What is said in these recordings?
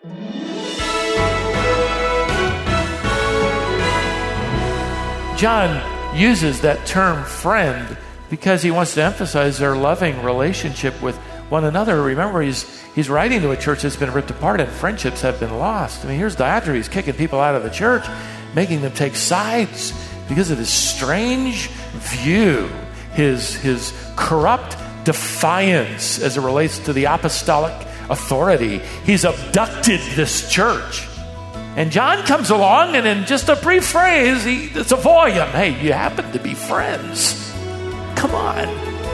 John uses that term friend because he wants to emphasize their loving relationship with one another. Remember, he's writing to a church that's been ripped apart and friendships have been lost. I mean, here's Diotrephes kicking people out of the church, making them take sides because of his strange view, his corrupt defiance as it relates to the apostolic authority. He's abducted this church. And John comes along, and in just a brief phrase, it's a volume. Hey, you happen to be friends. Come on.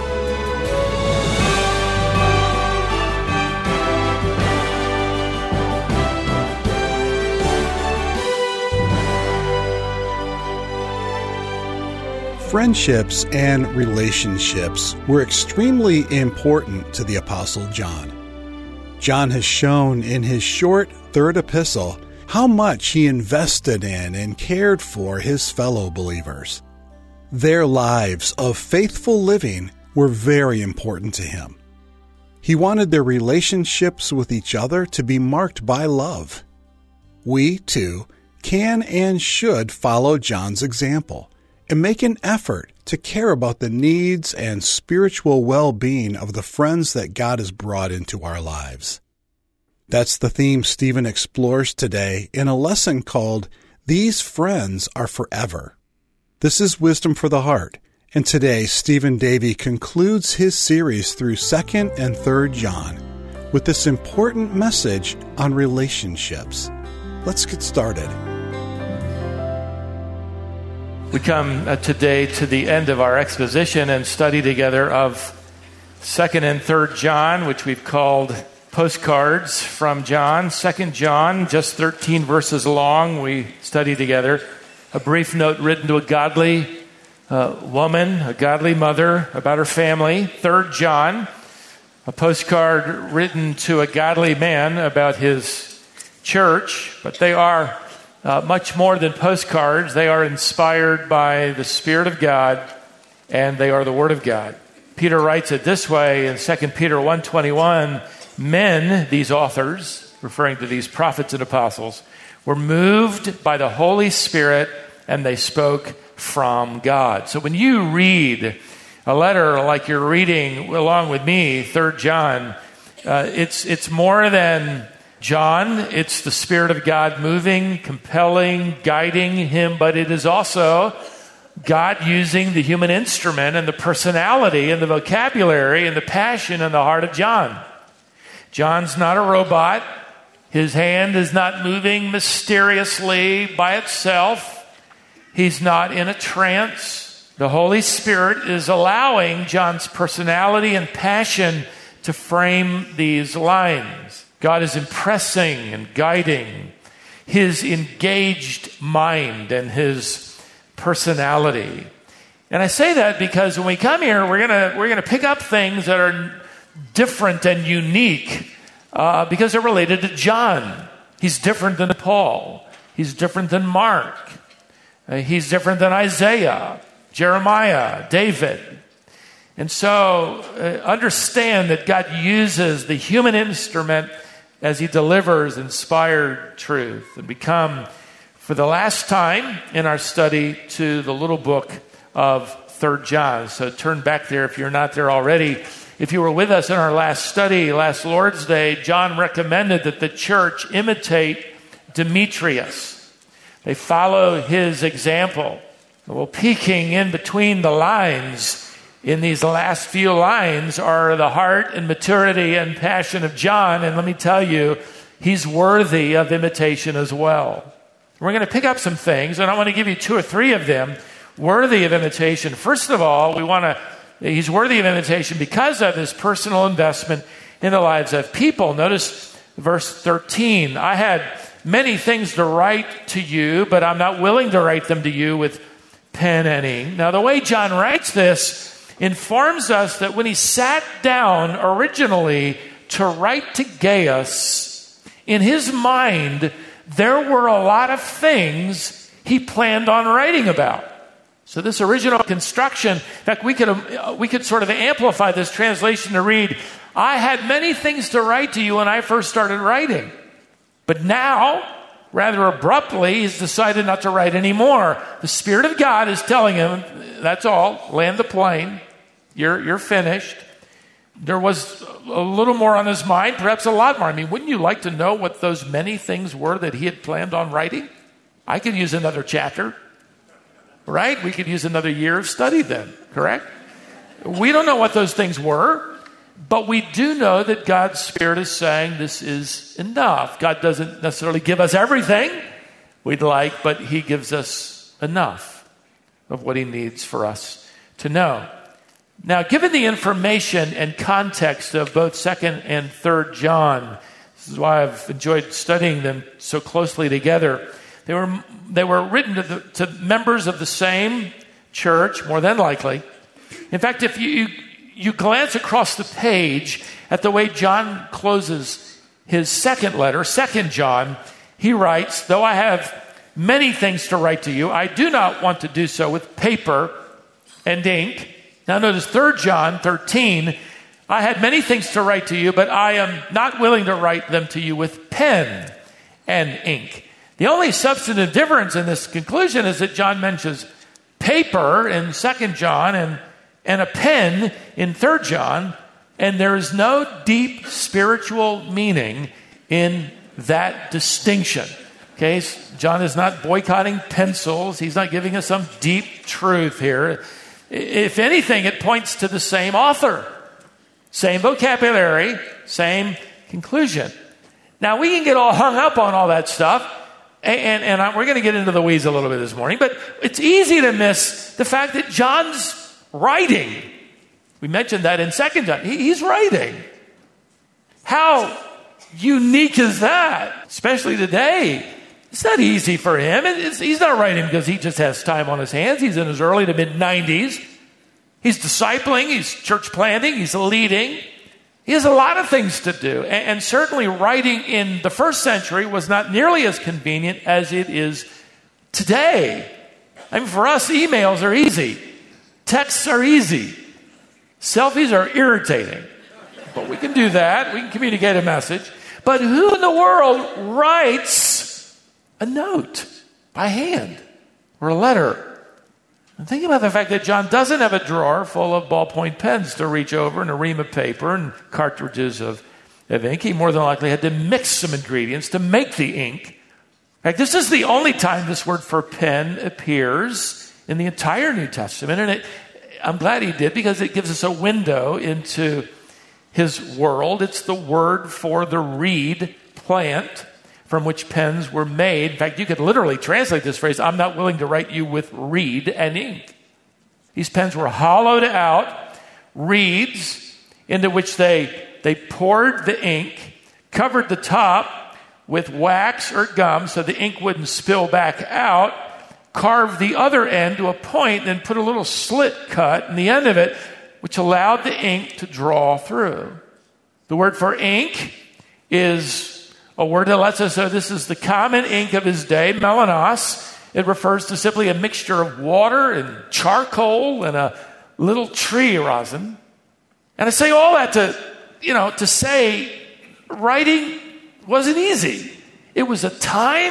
Friendships and relationships were extremely important to the Apostle John. John has shown in his short third epistle how much he invested in and cared for his fellow believers. Their lives of faithful living were very important to him. He wanted their relationships with each other to be marked by love. We, too, can and should follow John's example and make an effort to care about the needs and spiritual well-being of the friends that God has brought into our lives. That's the theme Stephen explores today in a lesson called These Friends Are Forever. This is Wisdom for the Heart, and today Stephen Davey concludes his series through 2nd and 3rd John with this important message on relationships. Let's get started. We come today to the end of our exposition and study together of 2nd and 3rd John, which we've called Postcards from John. 2nd John, just 13 verses long, we study together. A brief note written to a godly woman, a godly mother, about her family. 3rd John, a postcard written to a godly man about his church. But they are much more than postcards. They are inspired by the Spirit of God, and they are the Word of God. Peter writes it this way in 2 Peter 1:21, men, these authors, referring to these prophets and apostles, were moved by the Holy Spirit, and they spoke from God. So when you read a letter like you're reading along with me, 3rd John, it's more than John. It's the Spirit of God moving, compelling, guiding him, but it is also God using the human instrument and the personality and the vocabulary and the passion in the heart of John. John's not a robot. His hand is not moving mysteriously by itself. He's not in a trance. The Holy Spirit is allowing John's personality and passion to frame these lines. God is impressing and guiding his engaged mind and his personality. And I say that because when we come here, we're gonna pick up things that are different and unique because they're related to John. He's different than Paul. He's different than Mark. He's different than Isaiah, Jeremiah, David. And so understand that God uses the human instrument as he delivers inspired truth. And we come for the last time in our study to the little book of 3rd John. So turn back there if you're not there already. If you were with us in our last study, last Lord's Day, John recommended that the church imitate Demetrius. They follow his example. Well, peeking in between the lines in these last few lines are the heart and maturity and passion of John. And let me tell you, he's worthy of imitation as well. We're going to pick up some things, and I want to give you 2 or 3 of them worthy of imitation. First of all, he's worthy of imitation because of his personal investment in the lives of people. Notice verse 13. I had many things to write to you, but I'm not willing to write them to you with pen and ink. Now, the way John writes this informs us that when he sat down originally to write to Gaius, in his mind, there were a lot of things he planned on writing about. So this original construction, in fact, we could sort of amplify this translation to read, I had many things to write to you when I first started writing. But now, rather abruptly, he's decided not to write anymore. The Spirit of God is telling him, that's all, land the plane. You're finished. There was a little more on his mind, perhaps a lot more. I mean, wouldn't you like to know what those many things were that he had planned on writing? I could use another chapter, right? We could use another year of study then, correct? We don't know what those things were, but we do know that God's Spirit is saying this is enough. God doesn't necessarily give us everything we'd like, but he gives us enough of what he needs for us to know. Now, given the information and context of both 2nd and 3rd John, this is why I've enjoyed studying them so closely together. They were written to members of the same church, more than likely. In fact, if you glance across the page at the way John closes his second letter, 2nd John, he writes, though I have many things to write to you, I do not want to do so with paper and ink. Now notice 3rd John 13, I had many things to write to you, but I am not willing to write them to you with pen and ink. The only substantive difference in this conclusion is that John mentions paper in 2nd John and a pen in 3rd John, and there is no deep spiritual meaning in that distinction. Okay, John is not boycotting pencils. He's not giving us some deep truth here. If anything, it points to the same author, same vocabulary, same conclusion. Now, we can get all hung up on all that stuff, and we're going to get into the weeds a little bit this morning, but it's easy to miss the fact that John's writing. We mentioned that in 2nd John. He's writing. How unique is that? Especially today. It's not easy for him. He's not writing because he just has time on his hands. He's in his early to mid-90s. He's discipling. He's church planting. He's leading. He has a lot of things to do. And certainly writing in the first century was not nearly as convenient as it is today. I mean, for us, emails are easy. Texts are easy. Selfies are irritating. But we can do that. We can communicate a message. But who in the world writes a note by hand or a letter? And think about the fact that John doesn't have a drawer full of ballpoint pens to reach over and a ream of paper and cartridges of ink. He more than likely had to mix some ingredients to make the ink. In fact, this is the only time this word for pen appears in the entire New Testament. And I'm glad he did, because it gives us a window into his world. It's the word for the reed plant from which pens were made. In fact, you could literally translate this phrase, I'm not willing to write you with reed and ink. These pens were hollowed out reeds into which they poured the ink, covered the top with wax or gum so the ink wouldn't spill back out, carved the other end to a point, then put a little slit cut in the end of it, which allowed the ink to draw through. The word for ink is a word that lets us know this is the common ink of his day, melanos. It refers to simply a mixture of water and charcoal and a little tree rosin. And I say all that to say writing wasn't easy. It was a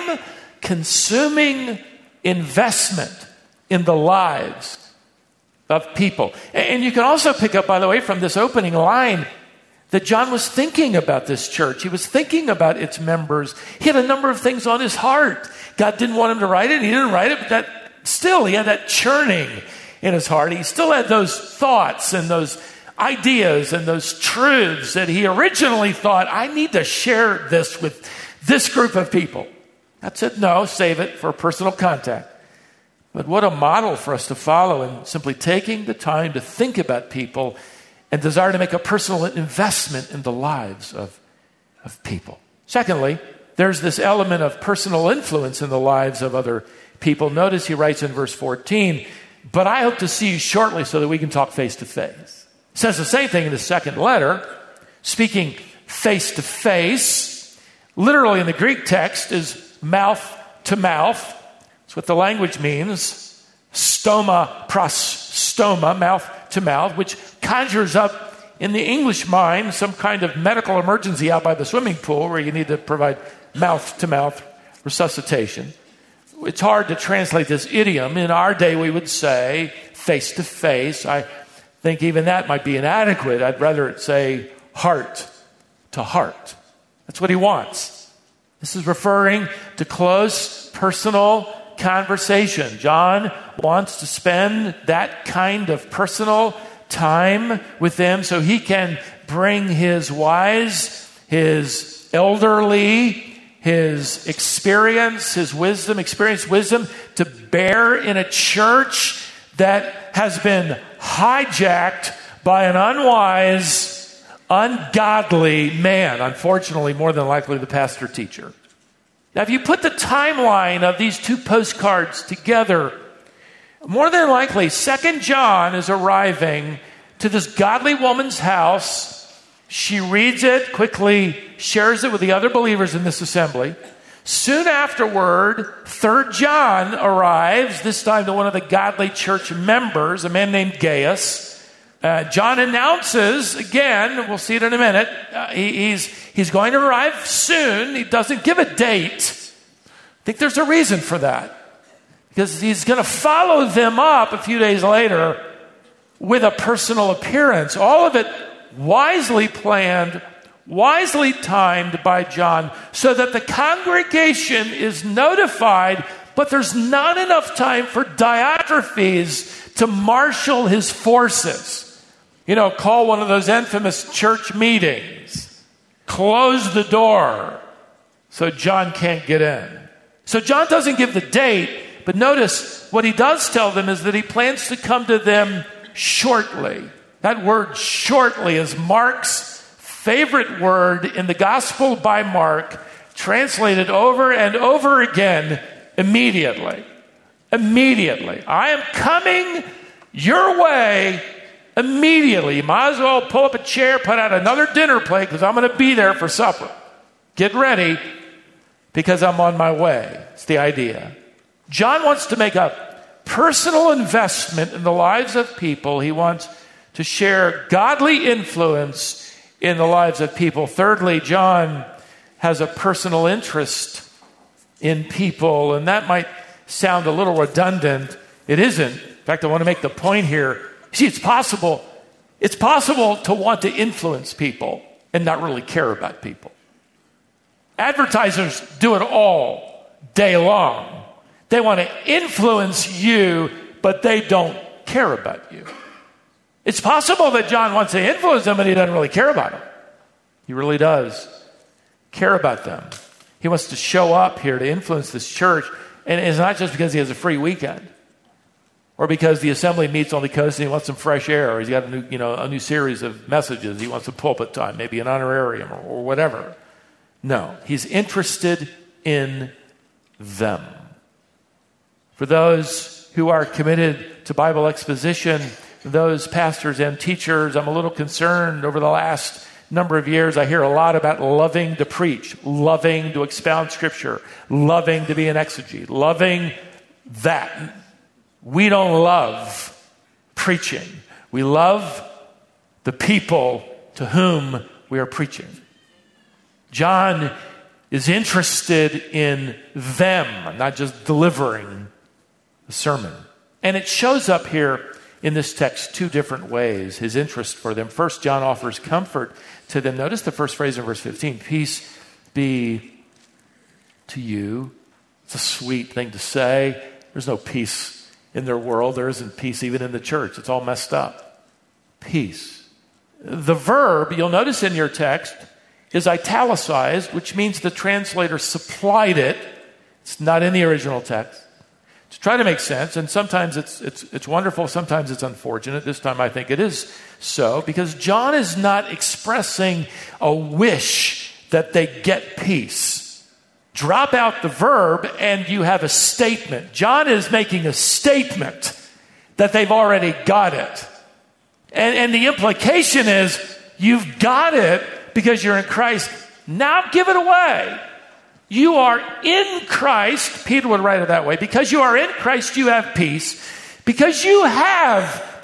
time-consuming investment in the lives of people. And you can also pick up, by the way, from this opening line, that John was thinking about this church. He was thinking about its members. He had a number of things on his heart. God didn't want him to write it. He didn't write it, but he had that churning in his heart. He still had those thoughts and those ideas and those truths that he originally thought, I need to share this with this group of people. God said, no, save it for personal contact. But what a model for us to follow in simply taking the time to think about people and desire to make a personal investment in the lives of people. Secondly, there's this element of personal influence in the lives of other people. Notice he writes in verse 14, but I hope to see you shortly so that we can talk face to face. He says the same thing in the second letter, speaking face to face. Literally in the Greek text is mouth to mouth. That's what the language means. Stoma pros stoma, mouth to mouth, which conjures up in the English mind, some kind of medical emergency out by the swimming pool where you need to provide mouth-to-mouth resuscitation. It's hard to translate this idiom. In our day, we would say face-to-face. I think even that might be inadequate. I'd rather it say heart-to-heart. That's what he wants. This is referring to close, personal conversation. John wants to spend that kind of personal time with them so he can bring his wise, his elderly, his experienced wisdom to bear in a church that has been hijacked by an unwise, ungodly man. Unfortunately, more than likely the pastor teacher. Now, if you put the timeline of these two postcards together, more than likely, 2 John is arriving to this godly woman's house. She reads it, quickly shares it with the other believers in this assembly. Soon afterward, 3 John arrives, this time to one of the godly church members, a man named Gaius. John announces, again, we'll see it in a minute, he's going to arrive soon. He doesn't give a date. I think there's a reason for that. Because he's going to follow them up a few days later with a personal appearance. All of it wisely planned, wisely timed by John so that the congregation is notified, but there's not enough time for Diotrephes to marshal his forces. Call one of those infamous church meetings. Close the door so John can't get in. So John doesn't give the date, but notice what he does tell them is that he plans to come to them shortly. That word shortly is Mark's favorite word in the Gospel by Mark, translated over and over again, immediately. Immediately. I am coming your way immediately. You might as well pull up a chair, put out another dinner plate, because I'm going to be there for supper. Get ready, because I'm on my way. It's the idea. John wants to make a personal investment in the lives of people. He wants to share godly influence in the lives of people. Thirdly, John has a personal interest in people, and that might sound a little redundant. It isn't. In fact, I want to make the point here. See, it's possible to want to influence people and not really care about people. Advertisers do it all day long. They want to influence you, but they don't care about you. It's possible that John wants to influence them, but he doesn't really care about them. He really does care about them. He wants to show up here to influence this church, and it's not just because he has a free weekend or because the assembly meets on the coast and he wants some fresh air, or he's got a new series of messages. He wants some pulpit time, maybe an honorarium or whatever. No, he's interested in them. For those who are committed to Bible exposition, those pastors and teachers, I'm a little concerned. Over the last number of years, I hear a lot about loving to preach, loving to expound Scripture, loving to be an exegete, loving that. We don't love preaching. We love the people to whom we are preaching. John is interested in them, not just delivering the sermon. And it shows up here in this text two different ways, his interest for them. First, John offers comfort to them. Notice the first phrase in verse 15, peace be to you. It's a sweet thing to say. There's no peace in their world. There isn't peace even in the church. It's all messed up. Peace. The verb, you'll notice in your text, is italicized, which means the translator supplied it. It's not in the original text. To try to make sense, and sometimes it's wonderful, sometimes it's unfortunate. This time I think it is so, because John is not expressing a wish that they get peace. Drop out the verb and you have a statement. John is making a statement that they've already got it. And the implication is, you've got it because you're in Christ. Now give it away. You are in Christ. Peter would write it that way. Because you are in Christ, you have peace. Because you have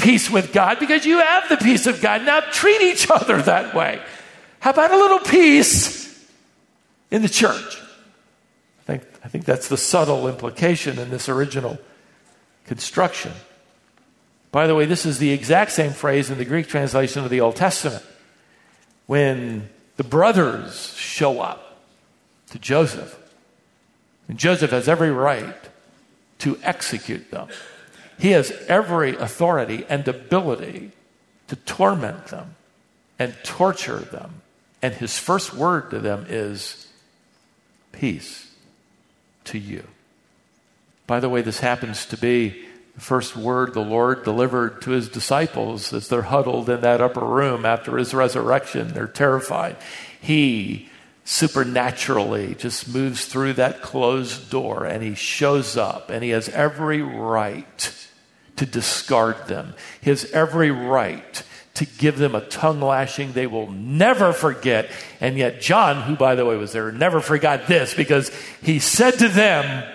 peace with God because you have the peace of God. Now treat each other that way. How about a little peace in the church? I think that's the subtle implication in this original construction. By the way, this is the exact same phrase in the Greek translation of the Old Testament. When the brothers show up to Joseph, and Joseph has every right to execute them. He has every authority and ability to torment them and torture them. And his first word to them is, peace to you. By the way, this happens to be the first word the Lord delivered to his disciples as they're huddled in that upper room after his resurrection. They're terrified. He supernaturally just moves through that closed door and he shows up and he has every right to discard them. He has every right to give them a tongue lashing they will never forget. And yet John, who by the way was there, never forgot this because he said to them,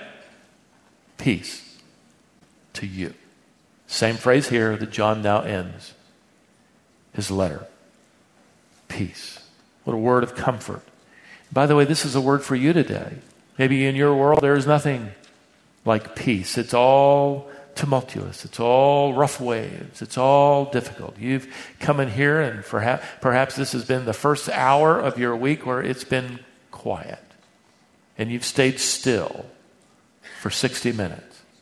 peace to you. Same phrase here that John now ends his letter. Peace. What a word of comfort. By the way, this is a word for you today. Maybe in your world there is nothing like peace. It's all tumultuous. It's all rough waves. It's all difficult. You've come in here and perhaps this has been the first hour of your week where it's been quiet. And you've stayed still for 60 minutes.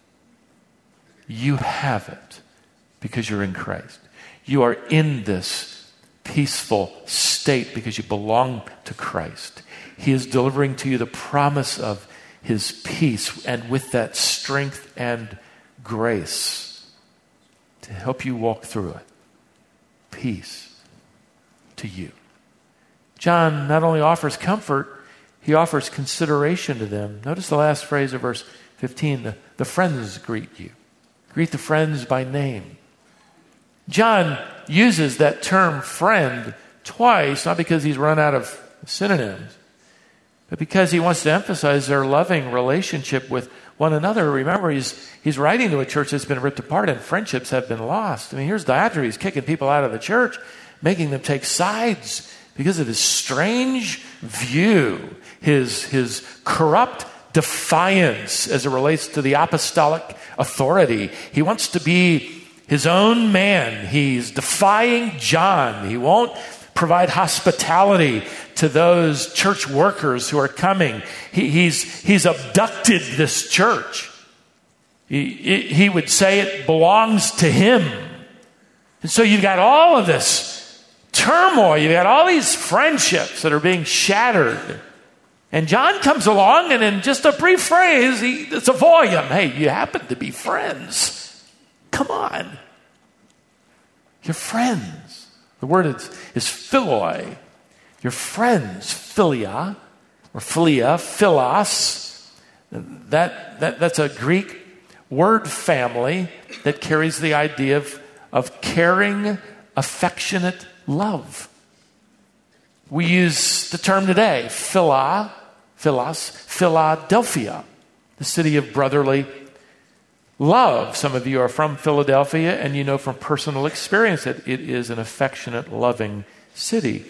You have it because you're in Christ. You are in this peaceful state because you belong to Christ. He is delivering to you the promise of his peace, and with that strength and grace to help you walk through it. Peace to you. John not only offers comfort, he offers consideration to them. Notice the last phrase of verse 15, the friends greet you. Greet the friends by name. John uses that term friend twice, not because he's run out of synonyms, but because he wants to emphasize their loving relationship with one another. Remember, he's writing to a church that's been ripped apart and friendships have been lost. I mean, here's Diotrephes kicking people out of the church, making them take sides because of his strange view, his corrupt defiance as it relates to the apostolic authority. He wants to be his own man. He's defying John. He won't provide hospitality to those church workers who are coming. He's abducted this church. He would say it belongs to him. And so you've got all of this turmoil. You've got all these friendships that are being shattered. And John comes along and in just a brief phrase, it's a volume. Hey, you happen to be friends. Come on. You're friends. The word is philoi. You're friends. Philia or philia, philos. That's a Greek word family that carries the idea of caring, affectionate love. We use the term today, philos, Philadelphia, the city of brotherly love. Some of you are from Philadelphia and you know from personal experience that it is an affectionate, loving city.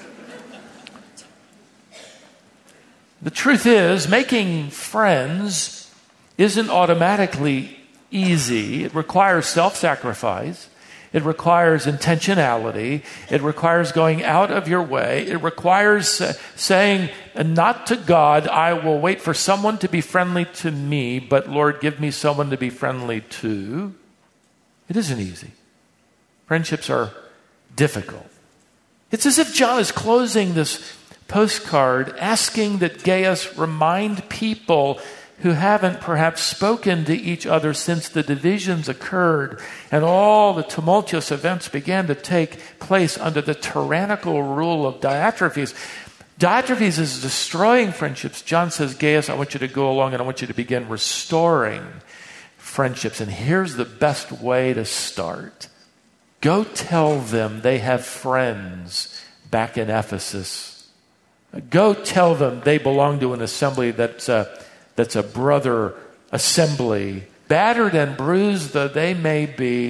The truth is, making friends isn't automatically easy. It requires self-sacrifice. It requires intentionality. It requires going out of your way. It requires saying, not to God, I will wait for someone to be friendly to me, but Lord, give me someone to be friendly to. It isn't easy. Friendships are difficult. It's as if John is closing this postcard asking that Gaius remind people who haven't perhaps spoken to each other since the divisions occurred and all the tumultuous events began to take place under the tyrannical rule of Diotrephes. Diotrephes is destroying friendships. John says, Gaius, I want you to go along and I want you to begin restoring friendships. And here's the best way to start. Go tell them they have friends back in Ephesus. Go tell them they belong to an assembly that's a brother assembly. Battered and bruised though they may be,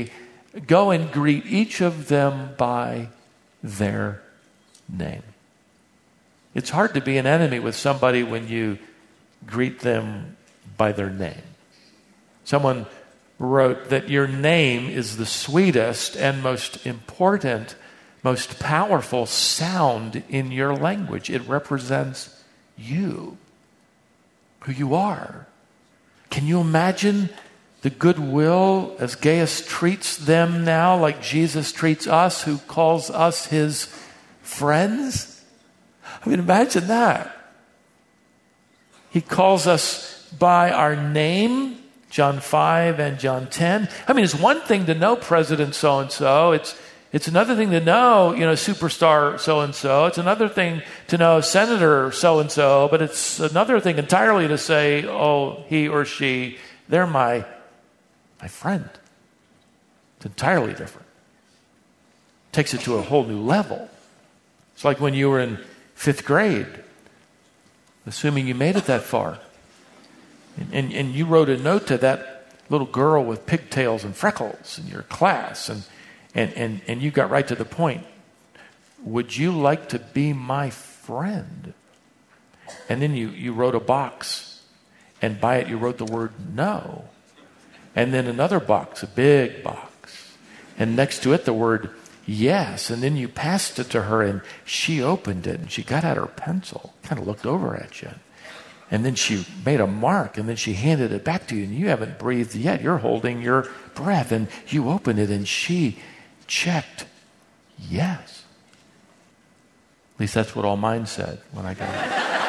Go and greet each of them by their name. It's hard to be an enemy with somebody when you greet them by their name. Someone wrote that your name is the sweetest and most important, most powerful sound in your language. It represents you, who you are. Can you imagine the goodwill as Gaius treats them now like Jesus treats us, who calls us his friends? I mean, imagine that. He calls us by our name, John 5 and John 10. I mean, it's one thing to know President so-and-so. It's another thing to know, superstar so-and-so. It's another thing to know Senator so-and-so. But it's another thing entirely to say, oh, he or she, they're my friend. It's entirely different. Takes it to a whole new level. It's like when you were in 5th grade, assuming you made it that far, and you wrote a note to that little girl with pigtails and freckles in your class, and you got right to the point. Would you like to be my friend? And then you wrote a box, and by it you wrote the word no. And then another box, a big box, and next to it the word yes. And then you passed it to her, and she opened it, and she got out her pencil, kind of looked over at you. And then she made a mark, and then she handed it back to you, and you haven't breathed yet. You're holding your breath, and you open it, and she checked yes. At least that's what all mine said when I got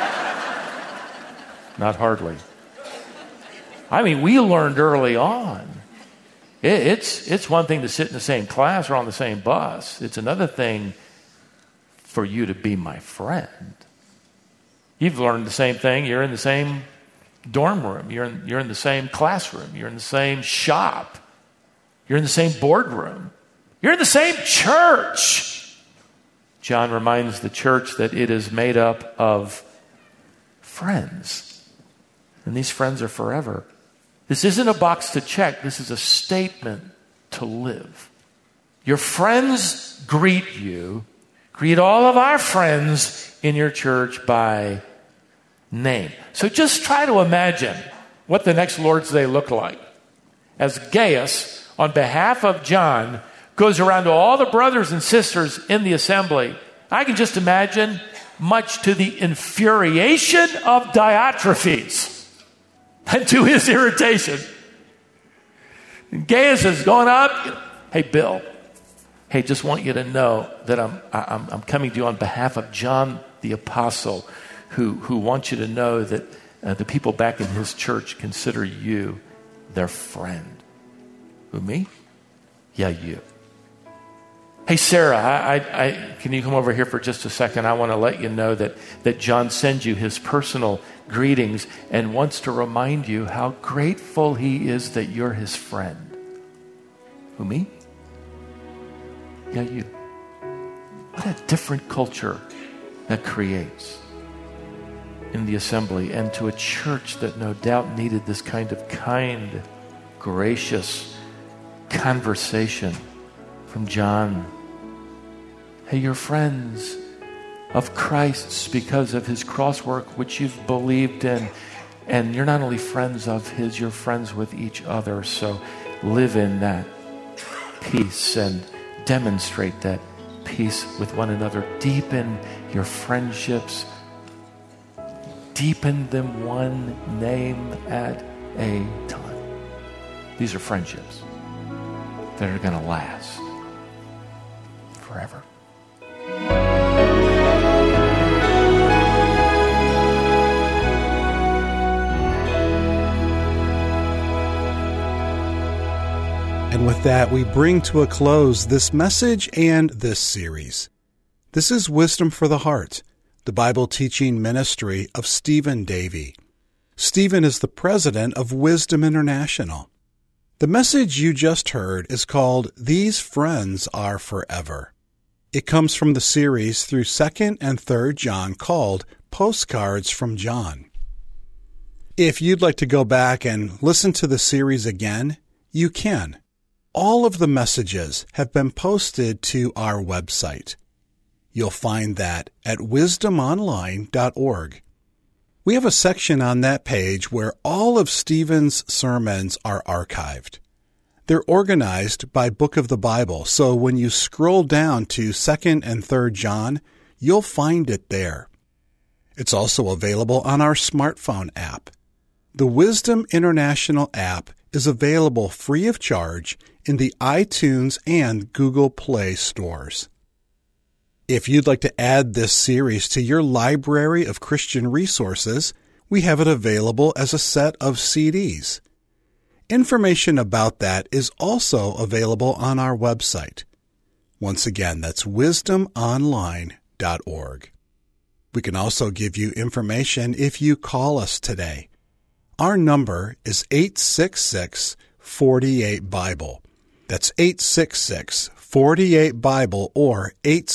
it. Not hardly. I mean, we learned early on. It's one thing to sit in the same class or on the same bus. It's another thing for you to be my friend. You've learned the same thing. You're in the same dorm room. You're in the same classroom. You're in the same shop. You're in the same boardroom. You're in the same church. John reminds the church that it is made up of friends. And these friends are forever. This isn't a box to check. This is a statement to live. Your friends greet you. Greet all of our friends in your church by name. So just try to imagine what the next Lord's Day looked like as Gaius, on behalf of John, goes around to all the brothers and sisters in the assembly. I can just imagine, much to the infuriation of Diotrephes and to his irritation. And Gaius is going up. Hey, Bill. Hey, just want you to know that I'm coming to you on behalf of John the Apostle, who wants you to know that the people back in his church consider you their friend. Who, me? Yeah, you. Hey, Sarah, can you come over here for just a second? I want to let you know that John sends you his personal greetings and wants to remind you how grateful he is that you're his friend. Who, me? Yeah, you. What a different culture that creates in the assembly and to a church that no doubt needed this kind of kind, gracious conversation from John. Hey, you're friends of Christ's because of his cross work, which you've believed in. And you're not only friends of his, you're friends with each other. So live in that peace and demonstrate that peace with one another. Deepen your friendships. Deepen them one name at a time. These are friendships that are going to last forever. And with that, we bring to a close this message and this series. This is Wisdom for the Heart, the Bible teaching ministry of Stephen Davey. Stephen is the president of Wisdom International. The message you just heard is called These Friends Are Forever. It comes from the series through 2nd and 3rd John called Postcards from John. If you'd like to go back and listen to the series again, you can. all of the messages have been posted to our website. You'll find that at wisdomonline.org. We have a section on that page where all of Stephen's sermons are archived. They're organized by book of the Bible, so when you scroll down to 2nd and 3rd John, you'll find it there. It's also available on our smartphone app. The Wisdom International app is available free of charge in the iTunes and Google Play stores. If you'd like to add this series to your library of Christian resources, we have it available as a set of CDs. Information about that is also available on our website. Once again, that's wisdomonline.org. We can also give you information if you call us today. Our number is 866-48-BIBLE. That's 866-48-BIBLE or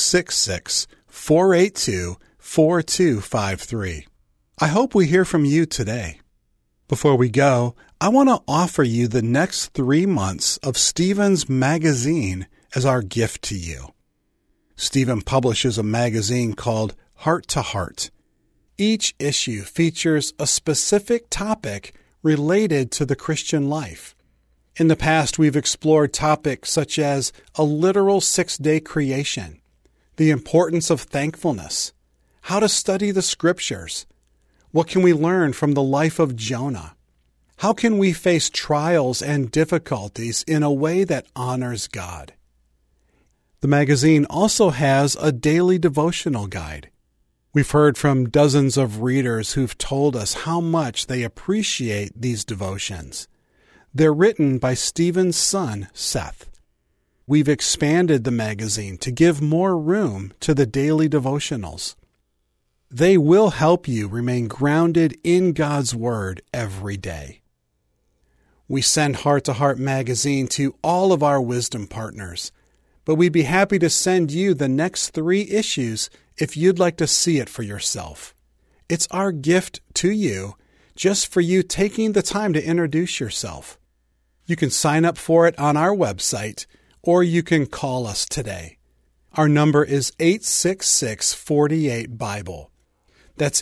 866-482-4253. I hope we hear from you today. Before we go, I want to offer you the next 3 months of Stephen's magazine as our gift to you. Stephen publishes a magazine called Heart to Heart. Each issue features a specific topic related to the Christian life. In the past, we've explored topics such as a literal 6-day creation, the importance of thankfulness, how to study the Scriptures, what can we learn from the life of Jonah, how can we face trials and difficulties in a way that honors God. The magazine also has a daily devotional guide. We've heard from dozens of readers who've told us how much they appreciate these devotions. They're written by Stephen's son, Seth. We've expanded the magazine to give more room to the daily devotionals. They will help you remain grounded in God's Word every day. We send Heart to Heart magazine to all of our wisdom partners, but we'd be happy to send you the next 3 issues if you'd like to see it for yourself. It's our gift to you, just for you taking the time to introduce yourself. You can sign up for it on our website, or you can call us today. Our number is 866-48-BIBLE. That's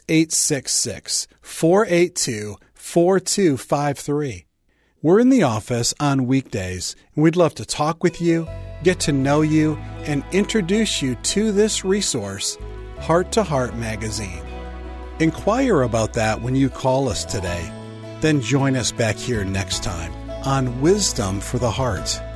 866-482-4253. We're in the office on weekdays, and we'd love to talk with you, get to know you, and introduce you to this resource, Heart to Heart magazine. Inquire about that when you call us today. Then join us back here next time on Wisdom for the Heart.